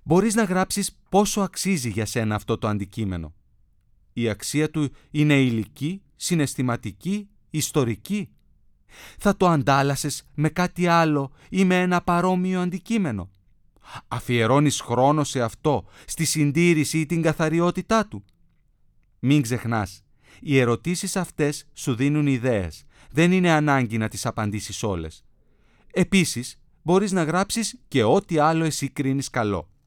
Μπορείς να γράψεις πόσο αξίζει για σένα αυτό το αντικείμενο. Η αξία του είναι υλική, συναισθηματική, ιστορική. Θα το αντάλλασες με κάτι άλλο ή με ένα παρόμοιο αντικείμενο. Αφιερώνεις χρόνο σε αυτό, στη συντήρηση ή την καθαριότητά του. Μην ξεχνάς, οι ερωτήσεις αυτές σου δίνουν ιδέες. Δεν είναι ανάγκη να τις απαντήσεις όλες. Επίσης, μπορείς να γράψεις και ό,τι άλλο εσύ κρίνεις καλό.